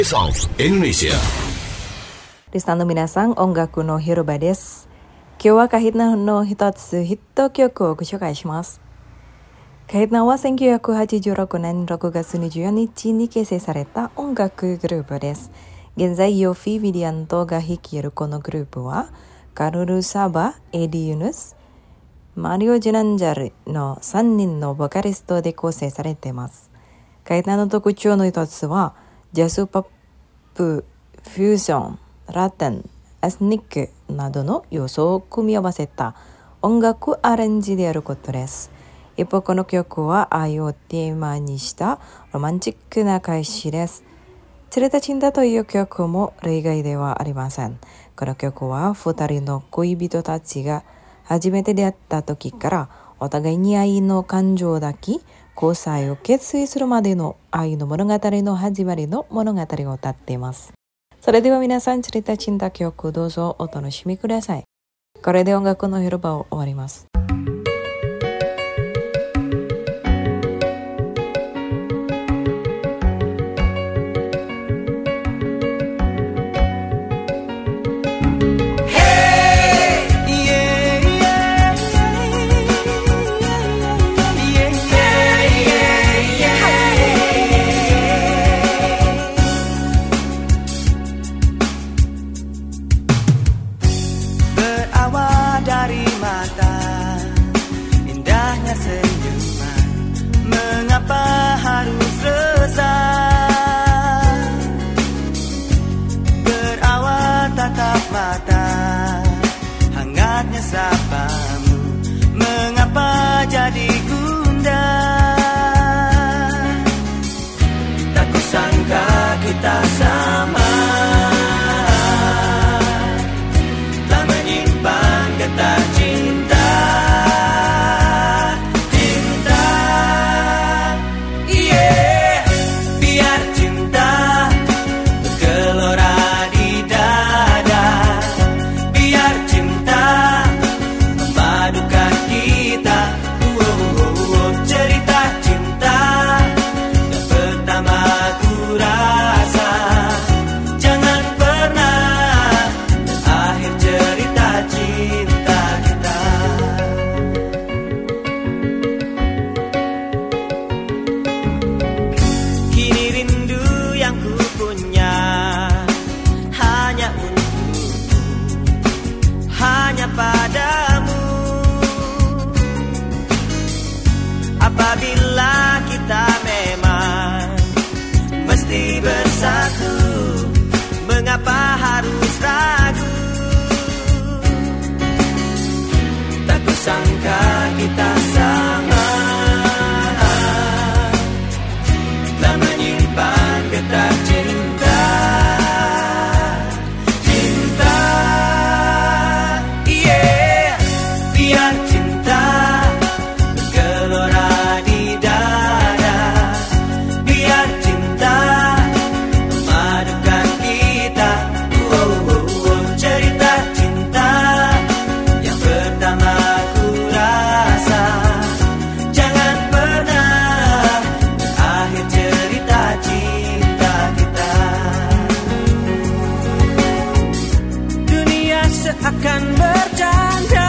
Songs Indonesia. Listener minasan, ongaku no hiroba desu. Kyou wa Kahitna no hitotsu hitto kyoku o goushoukai shimasu. Kahitna wa 1986年6月24日に結成された音楽グループです。現在、ヨフィ・ウィリアントが率いるこのグループは、カルル・サバ、エディ・ユヌス、マリオ・ジナンジャルの3人のボーカリストで構成されています。カヒナの特徴の一つは、ジャズポップ、フュージョン、ラテン、エスニックなどの要素を組み合わせた音楽アレンジであることです。一方、この曲は愛をテーマにしたロマンチックな歌詞です。釣れたチンダという曲も例外ではありません。この曲は二人の恋人たちが初めて出会った時からお互いに愛の感情を抱き、交際を決意するまでの愛の物語の始まりの物語を歌っています。それでは皆さん、釣れたチンダ曲どうぞお楽しみください。これで音楽の広場を終わります。 Dari mata, indahnya senyuman, mengapa harus resah? Berawal tatap mata, hangatnya sapamu, mengapa jadi gundah? Tak kusangka kita sama. Padamu, apabila kita memang mesti bersatu, mengapa harus ragu? Tak kusangka kita sama, telah menyimpan getah cinta. Akan bercanda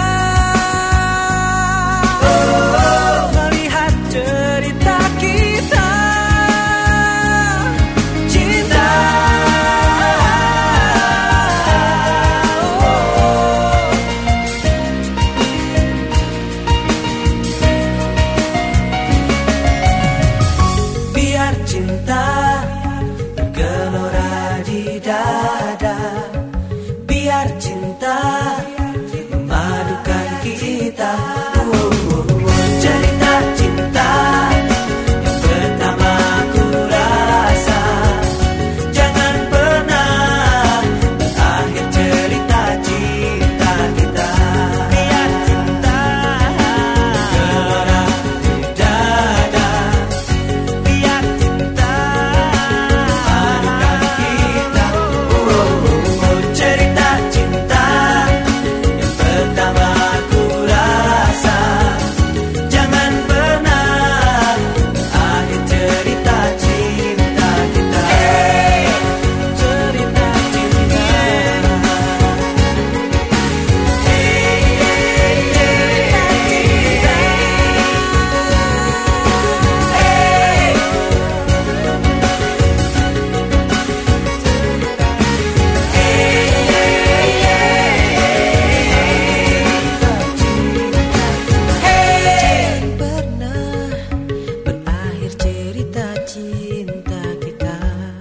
melihat cerita kita cinta. Biar cinta bergelora di dada.